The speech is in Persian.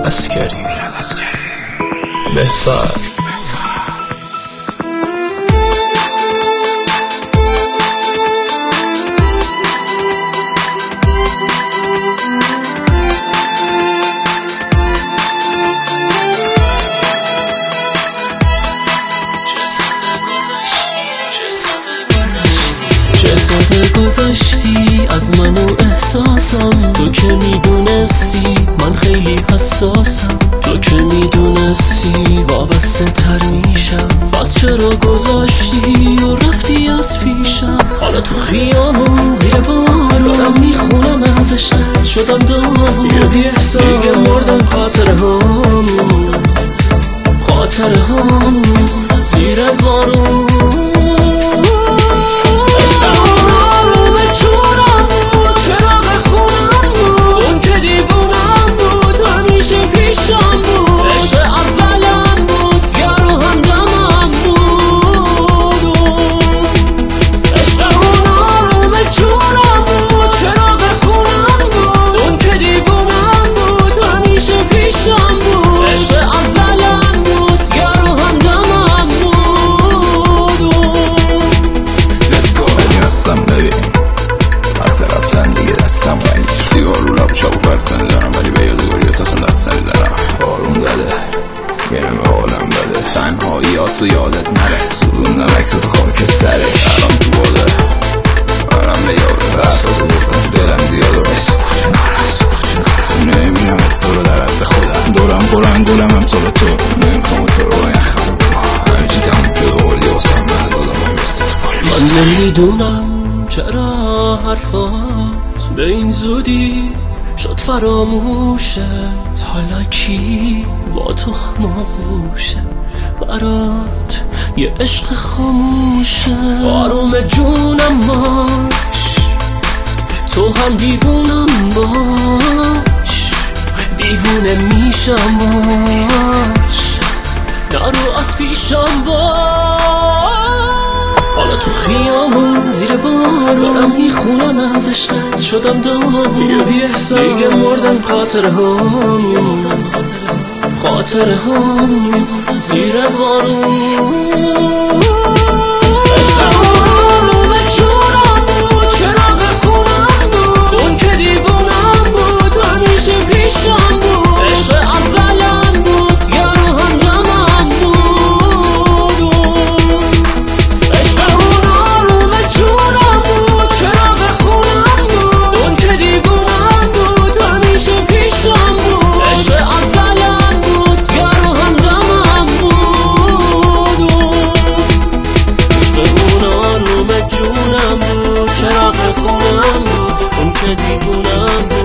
عسکری محفر چه ساده گذشتی از من و احساسم، تو که میدونستی من خیلی حساسم، تو که میدونستی وابسته تر میشم، پس چرا گذاشتی و رفتی از پیشم؟ حالا تو خیامون زیر بارون دارم میخونم از عشقت شدم داغون، یه بی احساس دیگه مردن خاطره هامون زیر بارون. تو یادت نره سوزوندم عکست خاک سرش الان تو باده برم به یاده برفاز گفتم دلم زیاد و نمیبینم تو رو در حد خودم دورم پرن گلم هم طور تو نمیخوام تو رو نخوام همه چی تموم شده وردی واسم من دادم های مثل تو پالی من نمیدونم چرا حرفات به این زودی شد فراموشه، حالا کی با تو هماغوشه برات یه عشق خاموشه. آروم جونم باش تو هم دیوونم باش، دیوونه میشم باش نرو از پیشم باش. حالا تو خیامون زیر بارون دارم میخونم از عشقت شدم داغون، یه بی احساس دیگه مردن خاطره هامون زیر بارون. عشقم جونم بود چراغ خونم بود، اون که دیوونم بود همیشه پیشم بود، عشق اولم بود یارو همدمم بود. عشقم آروم جونم بود چراغ خونم بود، اون که دیوونم بود همیشه پیشم بود، عشق اولم بود یارو همدمم بود. عشقمون آروم جونم بود چراغ خونم بود، اون که دیوونم بود